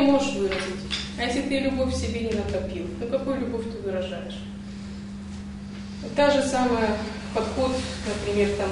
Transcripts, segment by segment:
можешь выразить. А если ты любовь в себе не накопил, ну какую любовь ты выражаешь? Та же самая подход, например, там,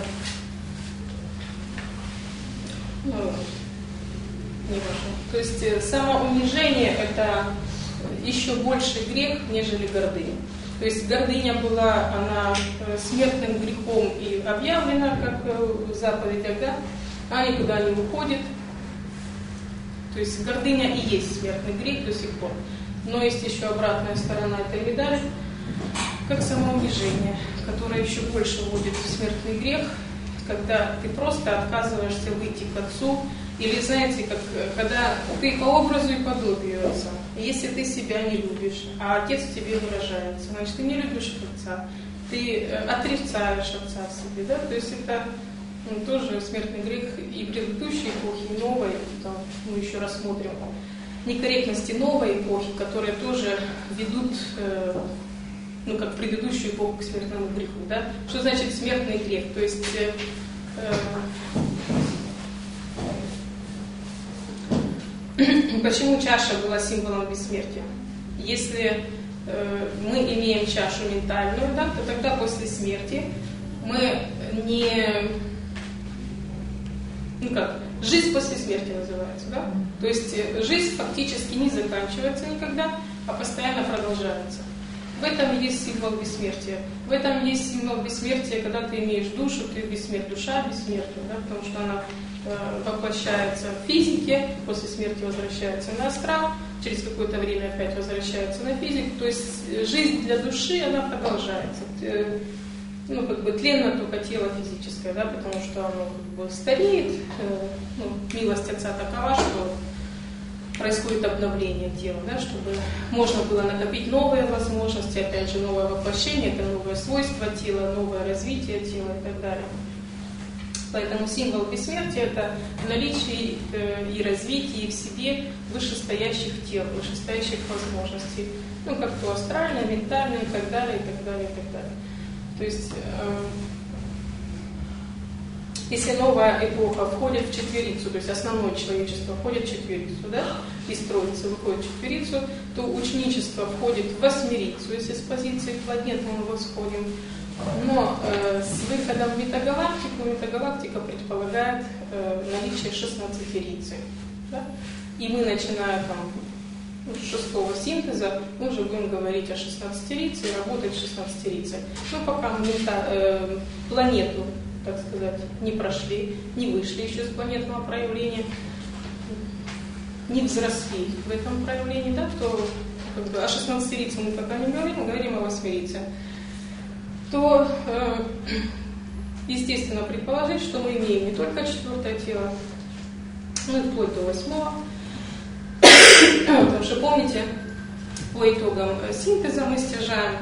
не важно. То есть самоунижение — это еще больше грех, нежели гордыня. То есть гордыня была, она смертным грехом и объявлена, как в заповедях, да? Она никуда не уходит. То есть гордыня и есть смертный грех до сих пор. Но есть еще обратная сторона этой медали, как самоунижение, которое еще больше вводит в смертный грех, когда ты просто отказываешься выйти к Отцу, или, знаете, как, когда ты по образу и подобию Отца. Если ты себя не любишь, а Отец в тебе выражается, значит, ты не любишь Отца, ты отрицаешь Отца в себе, да? То есть это тоже смертный грех и предыдущей эпохи, и новой, там, мы еще рассмотрим некорректности новой эпохи, которые тоже ведут, как в предыдущую эпоху к смертному греху, да? Что значит смертный грех? То есть почему чаша была символом бессмертия? Если мы имеем чашу ментальную, да, то тогда после смерти мы не... жизнь после смерти называется, да? То есть жизнь фактически не заканчивается никогда, а постоянно продолжается. В этом есть символ бессмертия. В этом есть символ бессмертия, когда ты имеешь душу, ты бессмертна, душа бессмертна, да? Потому что она воплощается в физике, после смерти возвращается на астрал, через какое-то время опять возвращается на физику. То есть жизнь для души, она продолжается. Тленно только тело физическое, да, потому что оно стареет. Милость Отца такова, что происходит обновление тела, да, чтобы можно было накопить новые возможности, опять же, новое воплощение, это новое свойство тела, новое развитие тела и так далее. Поэтому символ бессмертия — это наличие и развитие в себе вышестоящих тел, вышестоящих возможностей, как то астральное, ментальное и так далее, и так далее, и так далее. То есть, если новая эпоха входит в четверицу, то есть основное человечество входит в четверицу, да, из троицы выходит в четверицу, то ученичество входит в восьмерицу, если с позиции планет мы восходим. Но с выходом в метагалактика предполагает наличие 16-рицы. Да? И мы, начиная с шестого синтеза, мы уже будем говорить о 16-рице и работать с 16-рицей. Пока мы планету, так сказать, не прошли, не вышли еще с планетного проявления, не взросли в этом проявлении, да, то о 16-рице мы пока не говорим, мы говорим о 8-рице. То естественно предположить, что мы имеем не только четвертое тело, но и вплоть до 8-го. Потому что, помните, по итогам синтеза мы стяжаем,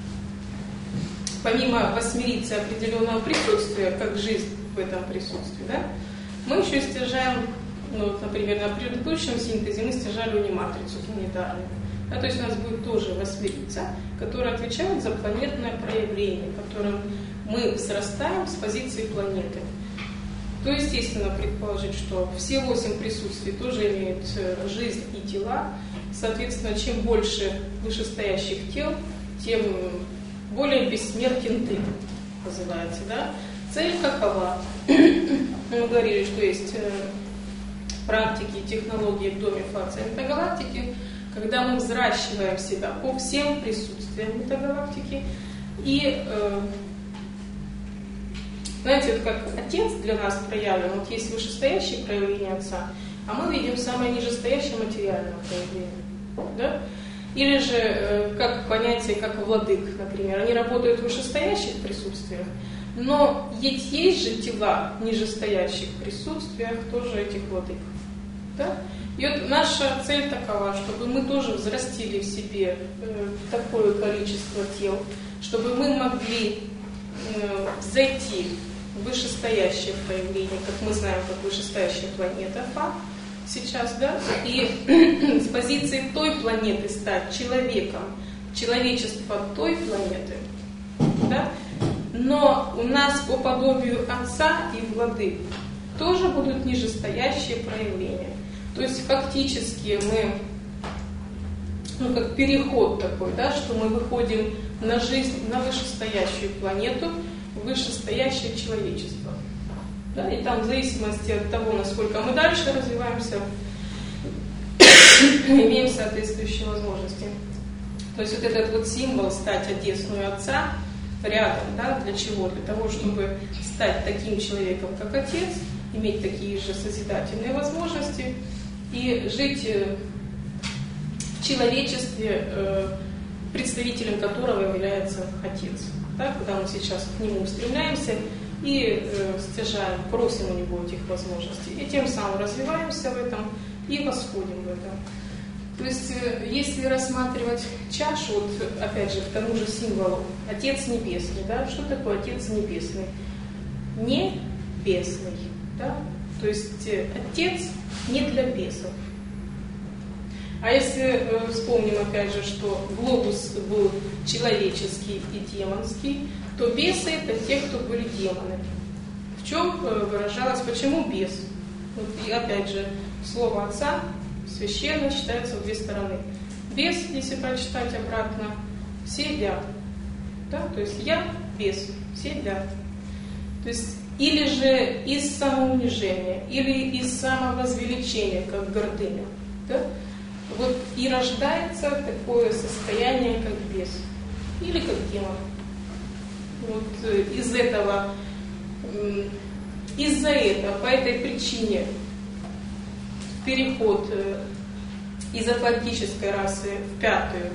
помимо восьмерицы определенного присутствия, как жизнь в этом присутствии, да, мы еще стяжаем, например, на предыдущем синтезе мы стяжали униматрицу планетарную. Да, то есть у нас будет тоже восьмерица, которая отвечает за планетное проявление, которым мы взрастаем с позиции планеты. То, естественно, предположить, что все 8 присутствий тоже имеют жизнь и тела. Соответственно, чем больше вышестоящих тел, тем более бессмертен ты, называется, да? Цель какова? Мы говорили, что есть практики, технологии в доме фации метагалактики, когда мы взращиваем себя по всем присутствиям метагалактики. И, знаете, вот как Отец для нас проявлен, вот есть вышестоящее проявление Отца, а мы видим самое нижестоящее материальное проявление. Да? Или же, как понятие, как владык, например, они работают в вышестоящих присутствиях, но есть же тела в нижестоящих присутствиях тоже этих владык. Да? И вот наша цель такова, чтобы мы тоже взрастили в себе такое количество тел, чтобы мы могли зайти в вышестоящее проявление, как мы знаем, как вышестоящая планета Фа сейчас, да, и с позиции той планеты стать человеком, человечество той планеты, да, но у нас по подобию Отца и Владык тоже будут нижестоящие проявления. То есть фактически мы, как переход такой, да, что мы выходим на жизнь, на вышестоящую планету, вышестоящее человечество. Да, и там в зависимости от того, насколько мы дальше развиваемся, имеем соответствующие возможности. То есть вот этот вот символ стать одесную отца рядом, да, для чего? Для того, чтобы стать таким человеком, как отец, иметь такие же созидательные возможности и жить в человечестве, представителем которого является отец. Да, когда мы сейчас к нему устремляемся и стяжаем, просим у него этих возможностей. И тем самым развиваемся в этом и восходим в этом. То есть, если рассматривать чашу, вот опять же, к тому же символу Отец Небесный, да, что такое Отец Небесный? Небесный, да? То есть Отец не для бесов. А если вспомним опять же, что глобус был человеческий и демонский, то бесы это те, кто были демонами. В чем выражалось, почему бес? Вот, и опять же, слово Отца священно считается в две стороны. Бес, если прочитать обратно, селя. Да? То есть я бес, селя. То есть или же из самоунижения, или из самовозвеличения, как гордыня. Да? Вот и рождается такое состояние, как бес. Или как демон. Вот из-за этого, по этой причине переход из атлантической расы в пятую,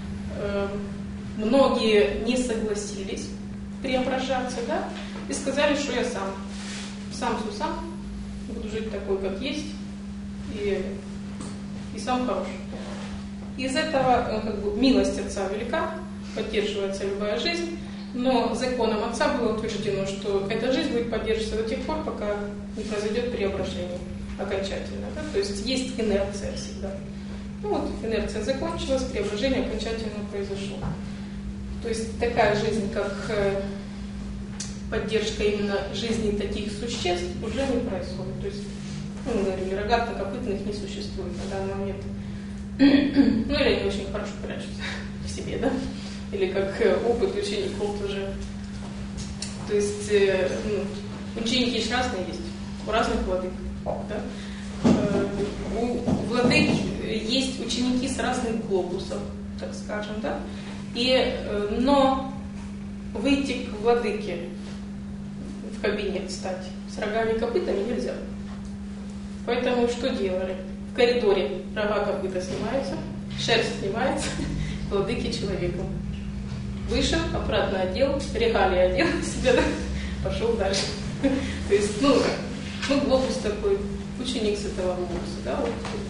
многие не согласились преображаться, да, и сказали, что я сам буду жить такой, как есть, и сам хороший. Из этого милость Отца велика, поддерживается любая жизнь, но законом Отца было утверждено, что эта жизнь будет поддерживаться до тех пор, пока не произойдет преображение окончательно. Да? То есть есть инерция всегда. Ну вот инерция закончилась, преображение окончательно произошло. То есть такая жизнь, как поддержка именно жизни таких существ, уже не происходит. То есть, мы говорили, рогато-копытных не существует на данный момент. Ну или они очень хорошо прячутся в себе, да? Или как опыт учеников тоже. То есть ученики же разные есть, у разных владык. Да? У владык есть ученики с разных глобусов, так скажем, да? Но выйти к владыке в кабинет стать с рогами и копытами нельзя. Поэтому что делали? В коридоре рога копыта снимаются, шерсть снимается, владыки человеком. Вышел, обратно одел, регалии одел себя, да? Пошел дальше. То есть, глобус такой, ученик с этого глобуса, да,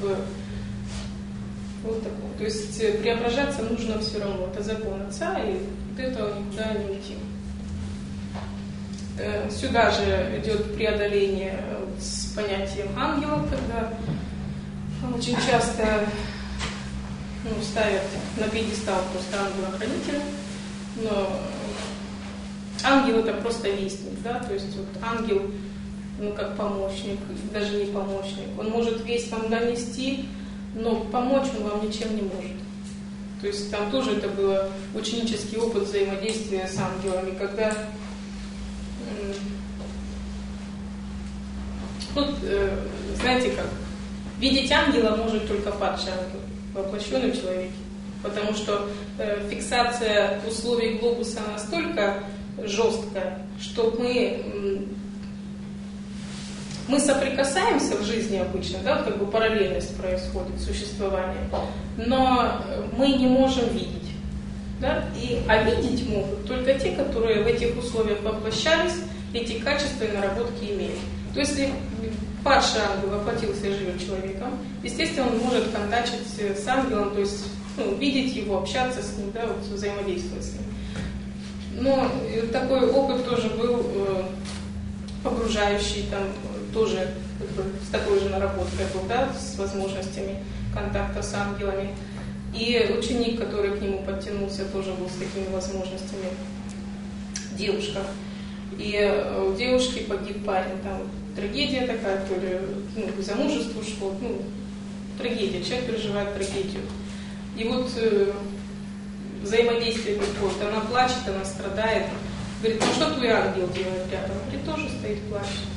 вот такой. То есть преображаться нужно все равно, это закон Отца, и от этого никуда не уйти. Сюда же идет преодоление с понятием ангелов, когда очень часто ставят на пьедестал просто ангела-хранителя, но ангел это просто вестник, да, то есть вот ангел, как помощник, даже не помощник, он может весть вам донести, но помочь он вам ничем не может. То есть там тоже это был ученический опыт взаимодействия с ангелами, когда знаете как, видеть ангела может только падший ангел, воплощенный в человеке. Потому что фиксация условий глобуса настолько жесткая, что мы соприкасаемся в жизни обычно, да, как бы параллельность происходит, существование, но мы не можем видеть. Да? А видеть могут только те, которые в этих условиях воплощались, эти качества и наработки имеют. То есть, если падший ангел воплотился и живет человеком, естественно, он может контактировать с ангелом, то есть видеть его, общаться с ним, да, вот, взаимодействовать с ним. Но такой опыт тоже был погружающий, там, тоже с такой же наработкой был, да, с возможностями контакта с ангелами. И ученик, который к нему подтянулся, тоже был с такими возможностями. Девушка. И у девушки погиб парень, там трагедия такая, то ли замужество ушло, трагедия, человек переживает трагедию. И вот взаимодействие какое-то, она плачет, она страдает. Говорит, ну что твой ангел делает рядом? Говорит, тоже стоит, плачет.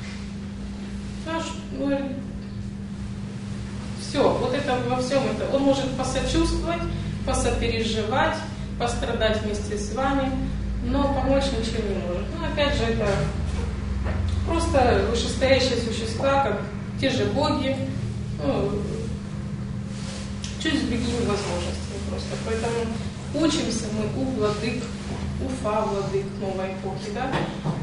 Все, вот это во всем это. Он может посочувствовать, посопереживать, пострадать вместе с вами, но помочь ничего не может. Опять же, это просто вышестоящие существа, как те же боги, чуть с другими возможностями просто. Поэтому учимся мы у владык, Уфа владык новой эпохи, да?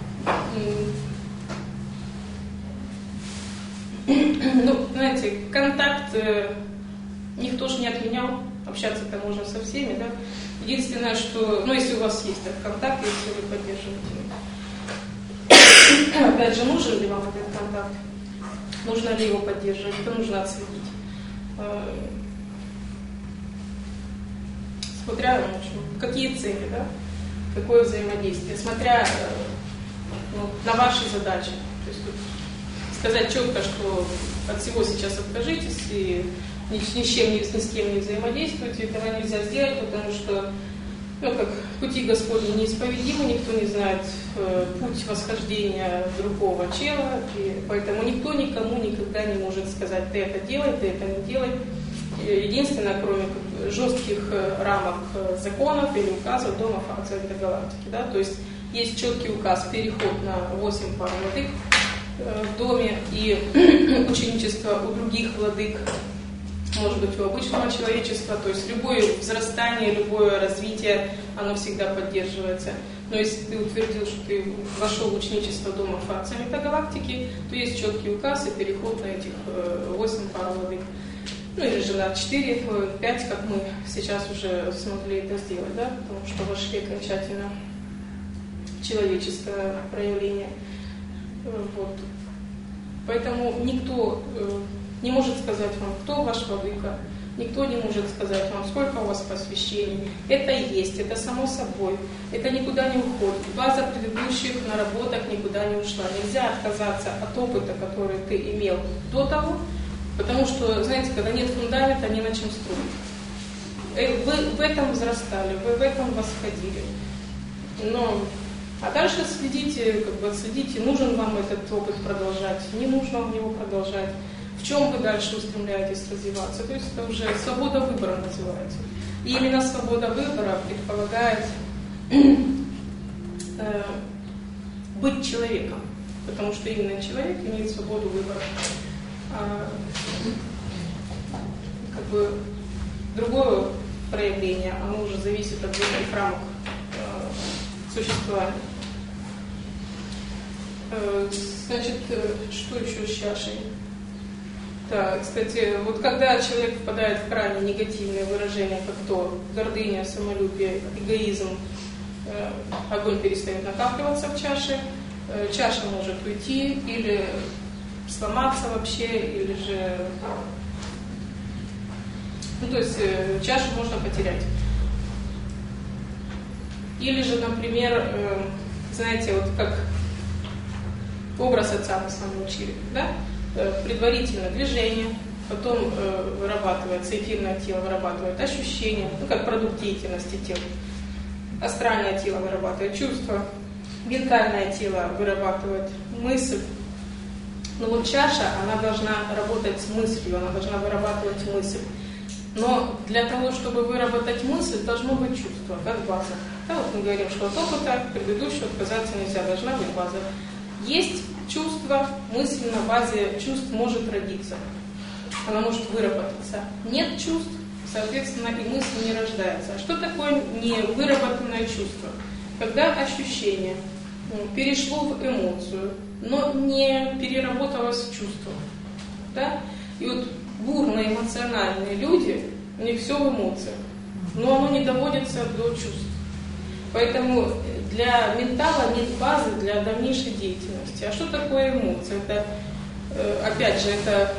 Знаете, контакт никто же не отменял, общаться-то можно со всеми, да? Единственное, что, если у вас есть этот контакт, если вы поддерживаете, опять же, нужен ли вам этот контакт? Нужно ли его поддерживать? Это нужно отследить. Смотря какие цели, да? Какое взаимодействие, смотря на ваши задачи. То есть сказать четко, что от всего сейчас откажитесь и ни с кем не взаимодействуйте, этого нельзя сделать, потому что как пути Господни неисповедимы, никто не знает путь восхождения другого чела, и поэтому никто никому никогда не может сказать, ты это делай, ты это не делай. Единственное, кроме жестких рамок законов или указов Дома Совета Галактики. Да? То есть есть четкий указ, переход на 8 пар владык в доме и ученичество у других владык, может быть, у обычного человечества. То есть любое взрастание, любое развитие, оно всегда поддерживается. Но если ты утвердил, что ты вошел в ученичество Дома Совета Галактики, то есть четкий указ и переход на этих 8 пар владык. Или же на 4, 5, как мы сейчас уже смогли это сделать, да, потому что вошли окончательно в человеческое проявление. Вот. Поэтому никто не может сказать вам, кто ваш владыка, никто не может сказать вам, сколько у вас посвящений. Это есть, это само собой, это никуда не уходит. База предыдущих наработок никуда не ушла. Нельзя отказаться от опыта, который ты имел до того, потому что, знаете, когда нет фундамента, не на чем строить. Вы в этом взрастали, вы в этом восходили. А дальше следите, отследите, нужен вам этот опыт продолжать, не нужно вам его продолжать, в чем вы дальше устремляетесь развиваться. То есть это уже свобода выбора называется. И именно свобода выбора предполагает быть человеком, потому что именно человек имеет свободу выбора. Другое проявление, оно уже зависит от других рамок существования. Значит, что еще с чашей? Да, кстати, вот когда человек впадает в крайне негативные выражения, как то гордыня, самолюбие, эгоизм, огонь перестает накапливаться в чаше, чаша может уйти или сломаться вообще, или же... то есть чашу можно потерять. Или же, например, знаете, вот как образ отца мы с вами учили, да? Предварительно движение, потом вырабатывается эфирное тело, вырабатывает ощущения, как продукт деятельности тела. Астральное тело вырабатывает чувства, ментальное тело вырабатывает мысль. Но вот чаша, она должна работать с мыслью, она должна вырабатывать мысль. Но для того, чтобы выработать мысль, должно быть чувство, как база. Да, вот мы говорим, что от опыта предыдущего отказаться нельзя, должна быть база. Есть чувство, мысль на базе чувств может родиться, она может выработаться. Нет чувств, соответственно, и мысль не рождается. А что такое невыработанное чувство? Когда ощущение перешло в эмоцию, но не переработалось в чувство. Да? И вот бурно эмоциональные люди, у них все в эмоциях, но оно не доводится до чувств. Поэтому для ментала нет базы для дальнейшей деятельности. А что такое эмоция? Это, опять же, это,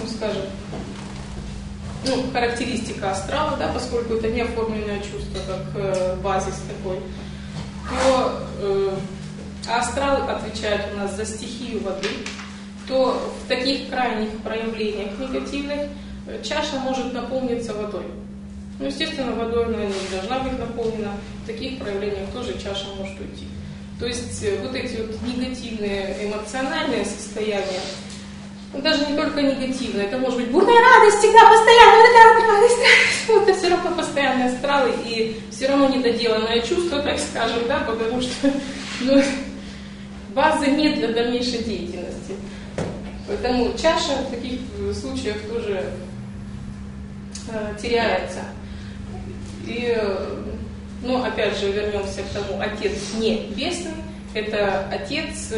характеристика астрала, да, поскольку это не оформленное чувство, как базис такой, то астрал отвечает у нас за стихию воды, то в таких крайних проявлениях негативных чаша может наполниться водой. Ну, естественно, водой она не должна быть наполнена, в таких проявлениях тоже чаша может уйти. То есть вот эти вот негативные эмоциональные состояния, даже не только негативные, это может быть бурная радость всегда, постоянно, вот такая вот радость, это все равно постоянные астралы и все равно недоделанное чувство, так скажем, да, потому что базы нет для дальнейшей деятельности. Поэтому чаша в таких случаях тоже теряется. И, ну, опять же, вернемся к тому, Отец Небесный – это Отец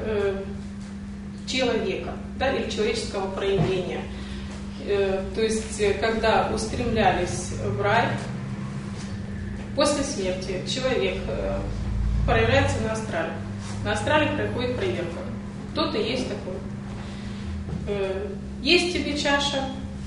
человека, да, или человеческого проявления. То есть, когда устремлялись в рай, после смерти человек проявляется на астрале. На астрале проходит проверка. Кто ты есть такой? Есть тебе чаша,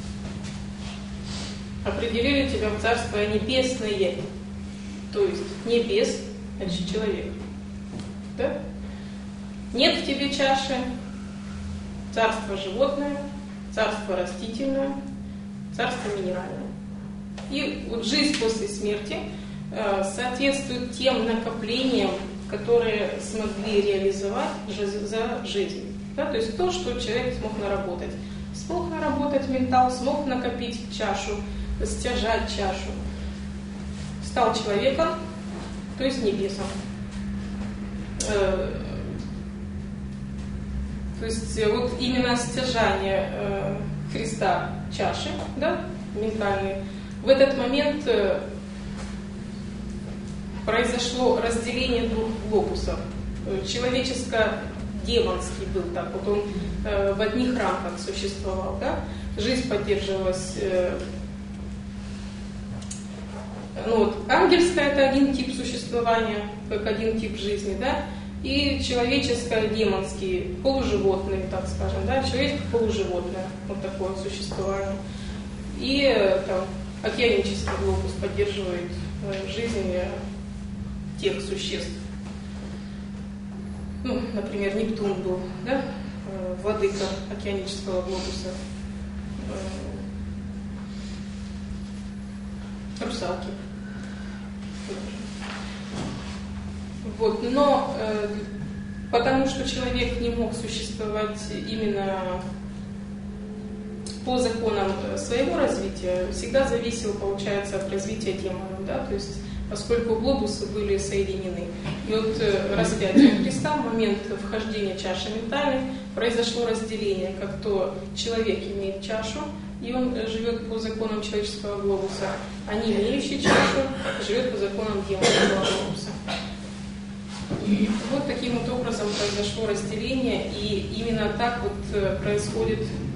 определили тебя в Царство Небесное, то есть небес, значит человек. Да? Нет в тебе чаши, царство животное, царство растительное, царство минеральное. И вот жизнь после смерти соответствует тем накоплениям, которые смогли реализовать за жизнь. Да? То есть то, что человек смог наработать. Смог наработать ментал, смог накопить чашу, стяжать чашу. Стал человеком, то есть небесом. То есть вот именно стяжание Христа чаши, да, ментальной, в этот момент произошло разделение двух глобусов. Человеческо-демонский был так, вот он в одних рамках существовал, да? Жизнь поддерживалась. Ну вот, ангельская — это один тип существования, как один тип жизни, да? И человеческо-демонский, полуживотный, так скажем, да? Человеческо-полуживотное, вот такое существование. И там океанический глобус поддерживает жизнь тех существ. Ну, например, Нептун был, да, владыка океанического глобуса, русалки. Вот, но потому что человек не мог существовать именно по законам своего развития, всегда зависел, получается, от развития демонов, да, то есть поскольку глобусы были соединены. И вот распятие Христа, в момент вхождения чаши ментальной, произошло разделение, как то человек имеет чашу, и он живет по законам человеческого глобуса, а не имеющий чашу живет по законам демонского глобуса. И вот таким вот образом произошло разделение, и именно так вот происходит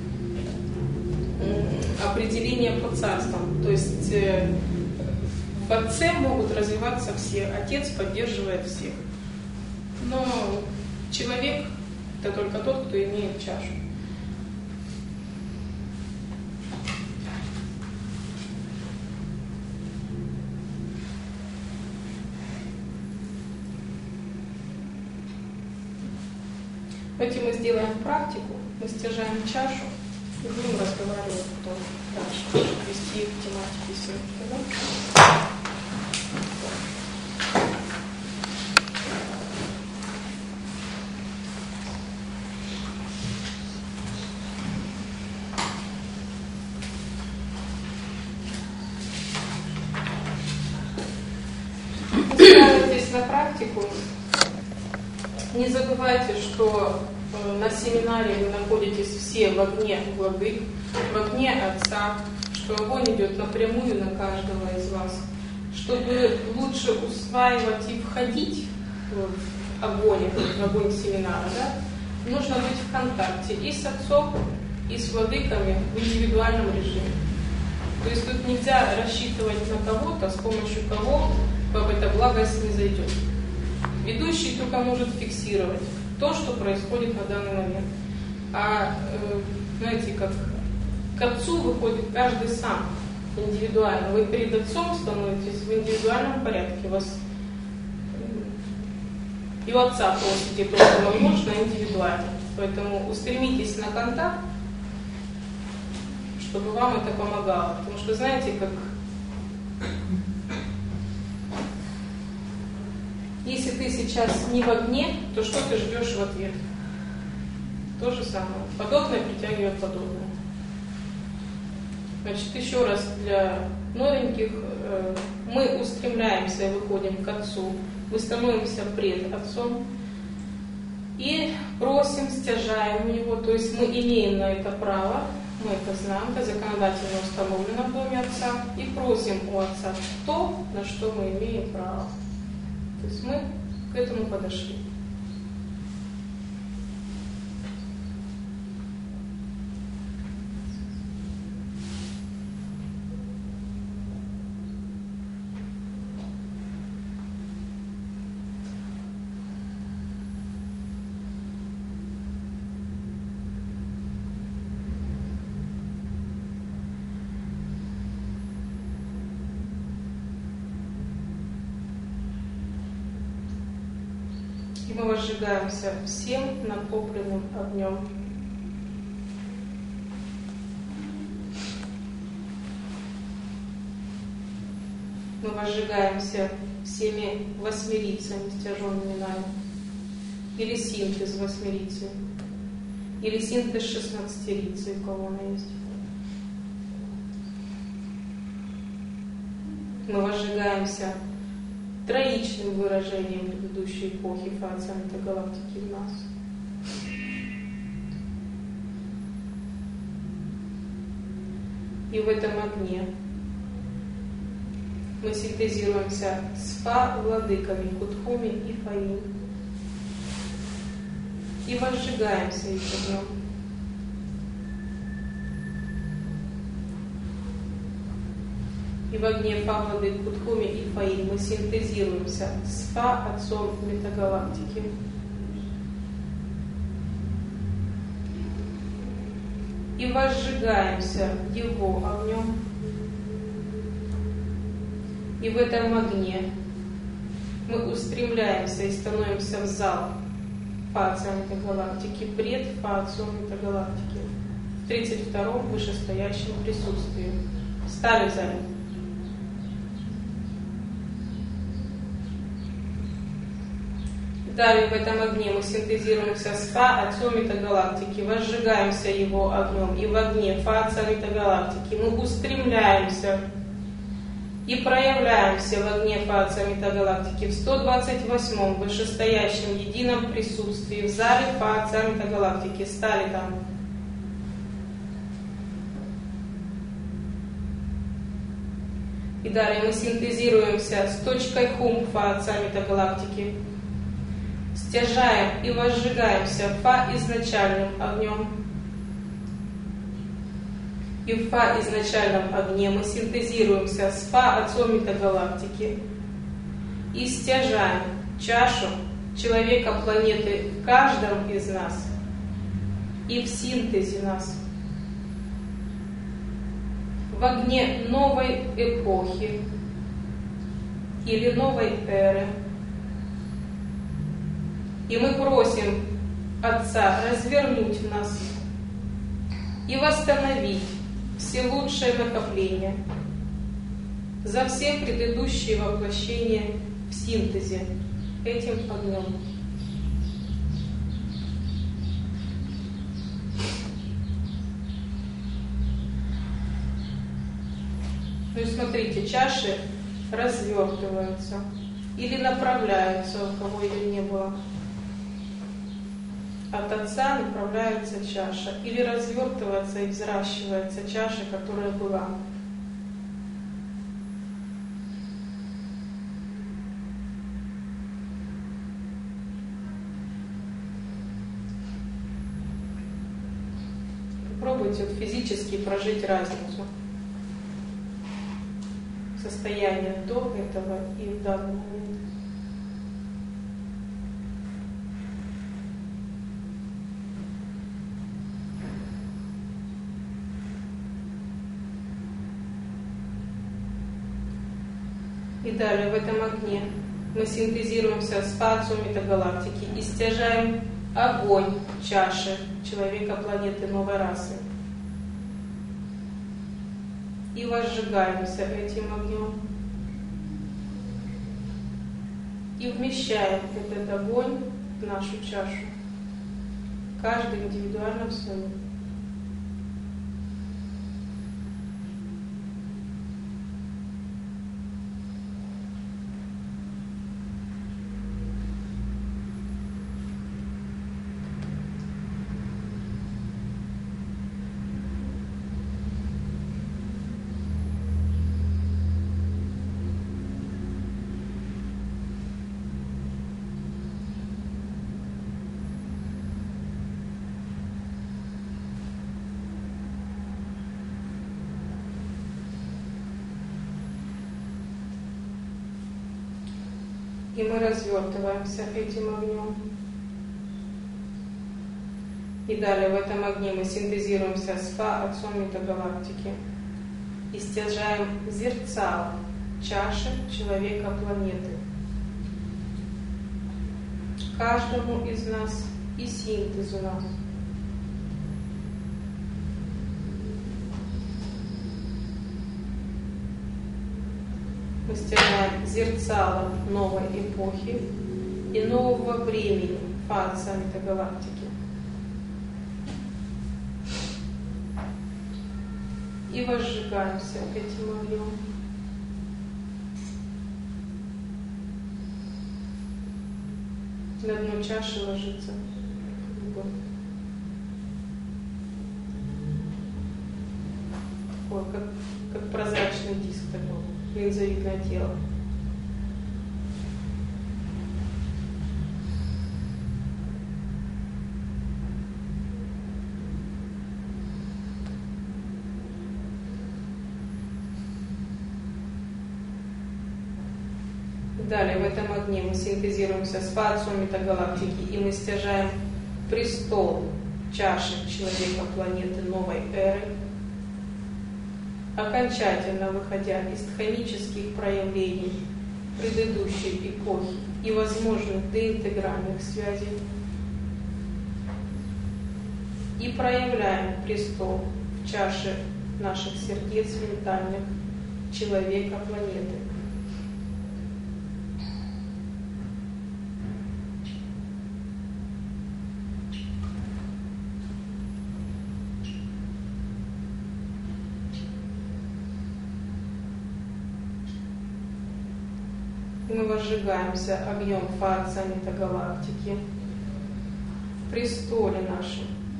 определение по царствам. То есть в Отце могут развиваться все, Отец поддерживает всех. Но человек — это только тот, кто имеет чашу. Давайте мы сделаем практику, мы стяжаем чашу и будем разговаривать потом дальше, вести к тематике сегодня. Да? Устраивайтесь на практику. Не забывайте, что на семинаре вы находитесь все в огне Владык, в огне Отца, что огонь идет напрямую на каждого из вас. Чтобы лучше усваивать и входить в огонь семинара, да, нужно быть в контакте и с Отцом, и с Владыками в индивидуальном режиме. То есть тут нельзя рассчитывать на кого-то, с помощью кого эта благость не зайдет. Ведущий только может фиксировать то, что происходит на данный момент. А, знаете, как к Отцу выходит каждый сам, индивидуально. Вы перед Отцом становитесь в индивидуальном порядке. Вас и у Отца просите то, что вам нужно, индивидуально. Поэтому устремитесь на контакт, чтобы вам это помогало. Потому что, знаете, как если ты сейчас не в огне, то что ты ждешь в ответ? То же самое. Подобное притягивает подобное. Значит, еще раз для новеньких, мы устремляемся, выходим к Отцу, мы становимся пред Отцом и просим, стяжаем у Него, то есть мы имеем на это право, мы это знаем, это законодательно установлено в Доме Отца, и просим у Отца то, на что мы имеем право. То есть мы к этому подошли. И мы возжигаемся всем накопленным огнем. Мы возжигаемся всеми восьмерицами, стяженными нами. Или синтез восьмерицы. Или синтез 16-рицы, у кого она есть. Мы возжигаемся троичным выражением предыдущей эпохи фацента галактики в нас. И в этом огне мы синтезируемся с Фа-владыками Кутхуми и Фаим. И возжигаемся их огнем. И в огне Фа-владык Кутхуми и Фаим мы синтезируемся с Фа, Отцом метагалактики. И возжигаемся его огнем. И в этом огне мы устремляемся и становимся в зал Фа Отца метагалактики, пред Фа Отцом метагалактики, в 32-м вышестоящем присутствии. Стали в зале. Далее в этом огне мы синтезируемся с Фа Отцом метагалактики, возжигаемся его огнем, и в огне Фа Отца метагалактики мы устремляемся и проявляемся в огне Фа Отца метагалактики в 128-м вышестоящем едином присутствии в зале Фа Отца метагалактики. Стали там. И далее мы синтезируемся с точкой Хум Фа Отца метагалактики, стяжаем и возжигаемся Фа изначальным огнем. И в Фа изначальном огне мы синтезируемся с Фа Отцом метагалактики и стяжаем чашу человека планеты в каждом из нас и в синтезе нас. В огне новой эпохи или новой эры. И мы просим Отца развернуть в нас и восстановить все лучшие накопления за все предыдущие воплощения в синтезе этим огнем. Ну и смотрите, чаши развертываются или направляются, у кого ее не было. От Отца направляется чаша, или развертывается и взращивается чаша, которая была. Попробуйте вот физически прожить разницу состояния до этого и в данный момент. И далее в этом огне мы синтезируемся с Фа Отцом метагалактики и стяжаем огонь чаши человека планеты новой расы. И возжигаемся этим огнем. И вмещаем этот огонь в нашу чашу. Каждый индивидуально в свою. И мы развертываемся этим огнем. И далее в этом огне мы синтезируемся с Фа, Отцом Метагалактики, и стяжаем зерцало чаши человека планеты. Каждому из нас и синтез у нас. Мы стяжаем зерцало новой эпохи и нового времени Фа Отца Метагалактики. И возжигаемся этим огнем. На дно чаши ложится огонь. Такой, как прозрачный диск такой, линзовидное тело. Далее в этом огне мы синтезируемся с Фа Отцом Метагалактики, и мы стяжаем престол чаши человека планеты новой эры, окончательно выходя из тхонических проявлений предыдущей эпохи и возможных деинтегральных связей, и проявляем престол в чаше наших сердец ментальных человека планеты. Мы возжигаемся огнем Фа Отца Метагалактики в престоле нашем.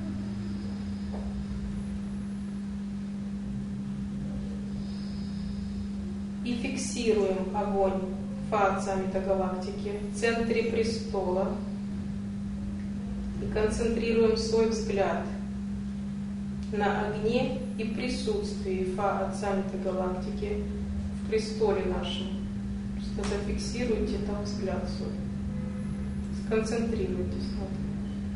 И фиксируем огонь Фа Отца Метагалактики в центре престола и концентрируем свой взгляд на огне и присутствии Фа Отца Метагалактики в престоле нашем. Просто зафиксируйте там взгляд свой. Сконцентрируйтесь на этом.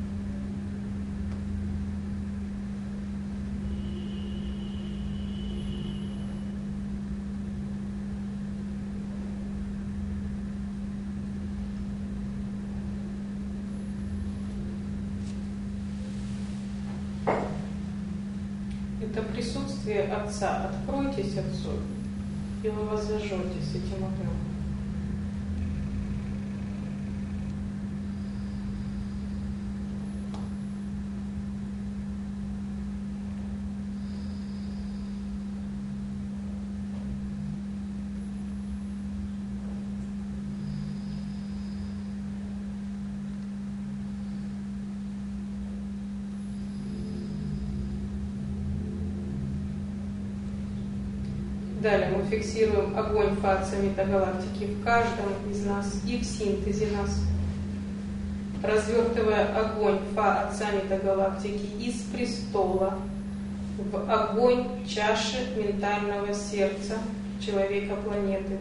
Это присутствие Отца. Откройтесь Отцу, и вы воззажжетесь этим огнем. Далее мы фиксируем огонь Фа Отца Метагалактики в каждом из нас и в синтезе нас, развертывая огонь Фа Отца Метагалактики из престола в огонь чаши ментального сердца человека планеты.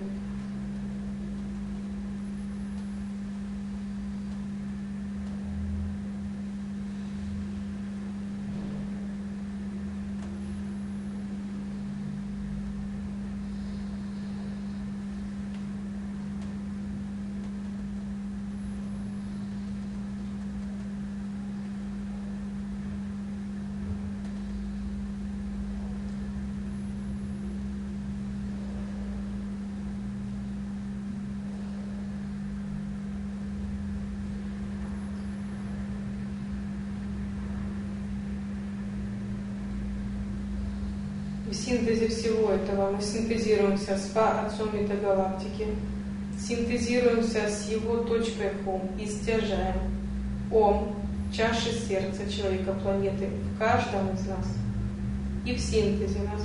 В синтезе всего этого мы синтезируемся с Фа-Отцом метагалактики, синтезируемся с его точкой Хом и стяжаем Ом, чаши сердца человека планеты в каждом из нас и в синтезе нас.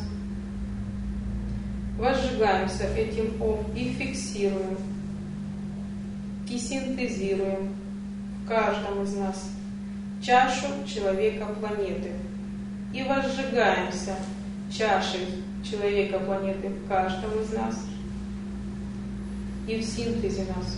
Возжигаемся этим Ом и фиксируем, и синтезируем в каждом из нас чашу человека планеты. И возжигаемся чашей человека планеты в каждом из нас и в синтезе нас.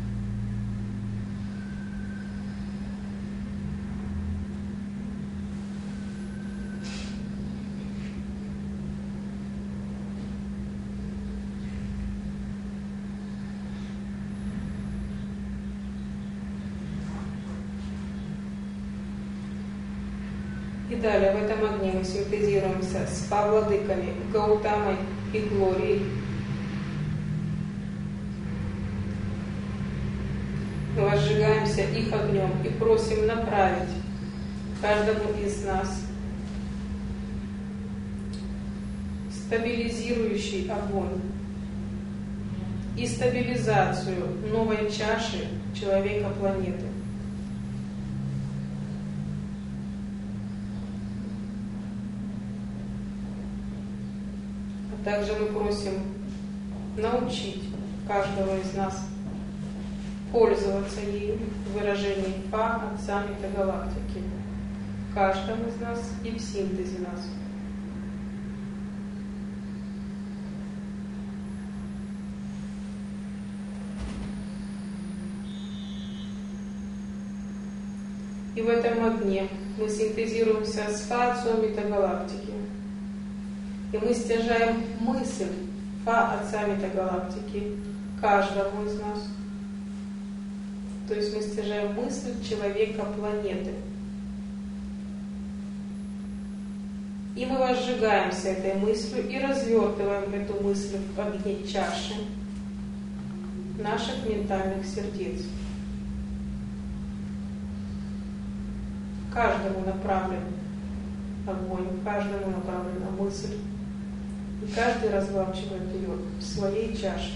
И далее в этом огне мы синтезируемся с Фа-владыками Гаутамой и Глорией. Мы возжигаемся их огнем и просим направить каждому из нас стабилизирующий огонь и стабилизацию новой чаши человека планеты. Также мы просим научить каждого из нас пользоваться ею в выражении Фа, Отца метагалактики, в каждом из нас и в синтезе нас. И в этом огне мы синтезируемся с Фа, Отцом метагалактики. И мы стяжаем мысль Фа, Отца метагалактики каждому из нас. То есть мы стяжаем мысль человека планеты. И мы возжигаемся этой мыслью и развертываем эту мысль в огне чаши наших ментальных сердец. Каждому направлен огонь, каждому направлена мысль. И каждый разворачивает ее в своей чаше.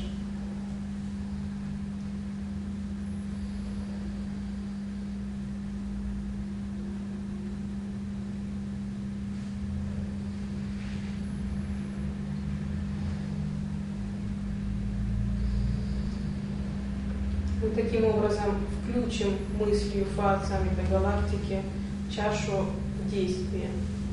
Мы таким образом включим мыслью Фа, Отца метагалактики чашу действия.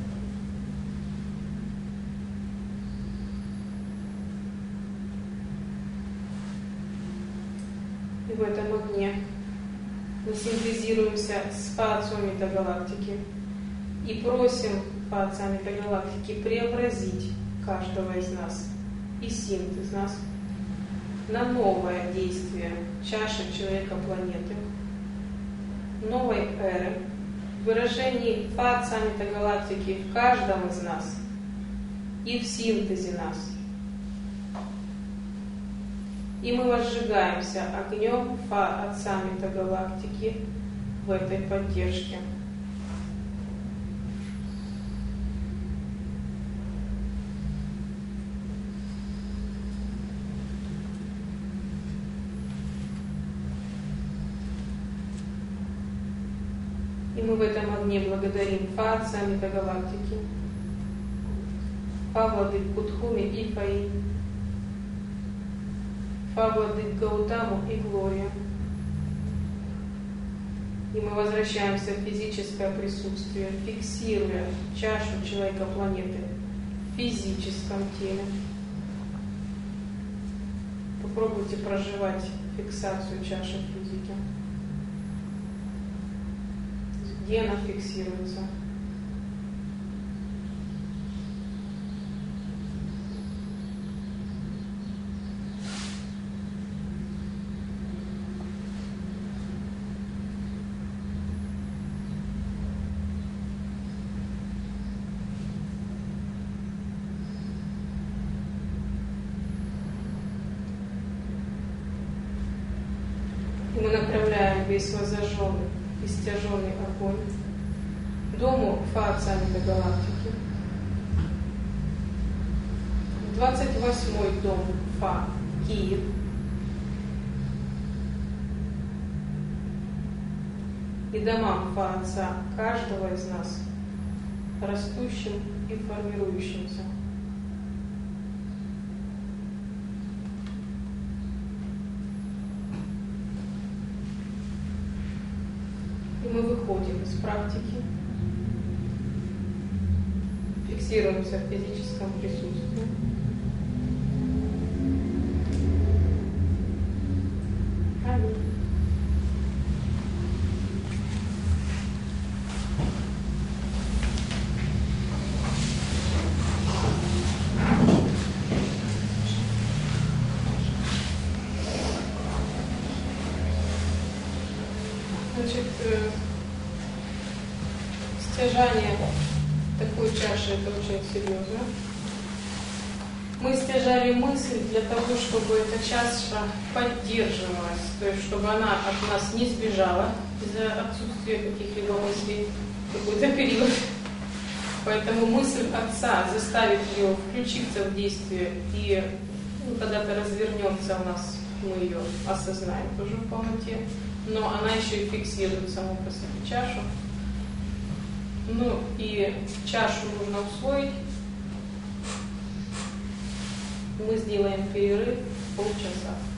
И в этом огне мы синтезируемся с Фа, Отцом метагалактики и просим Фа, Отца метагалактики преобразить каждого из нас и синтез нас на новое действие чаши человека планеты, новой эры, в выражении Фа, Отца метагалактики в каждом из нас и в синтезе нас. И мы возжигаемся огнем Фа, Отца метагалактики в этой поддержке. И мы в этом огне благодарим Фа, Отца метагалактики, Фа, владык Кутхуми и Фаи, Фа, владык Гаутаму и Глорию. И мы возвращаемся в физическое присутствие, фиксируя чашу человека планеты в физическом теле. Попробуйте проживать фиксацию чаши в физике. Где она фиксируется? И мы направляем весь воззажженный и стяженный огонь дому Фа, Отца метагалактики, 28-й дом Фа, Киев. И домам Фа Отца каждого из нас, растущим и формирующимся. И мы выходим из практики, фиксируемся в физическом присутствии. Аминь. Значит, стяжание такой чаши — это очень серьезно. Мы стяжали мысль для того, чтобы эта чаша поддерживалась, то есть чтобы она от нас не сбежала из-за отсутствия каких-либо мыслей в какой-то период. Поэтому мысль Отца заставит ее включиться в действие, и когда-то развернется у нас, мы ее осознаем тоже в полноте, но она еще и фиксирует саму по себе чашу. Ну и чашу нужно усвоить. Мы сделаем перерыв полчаса.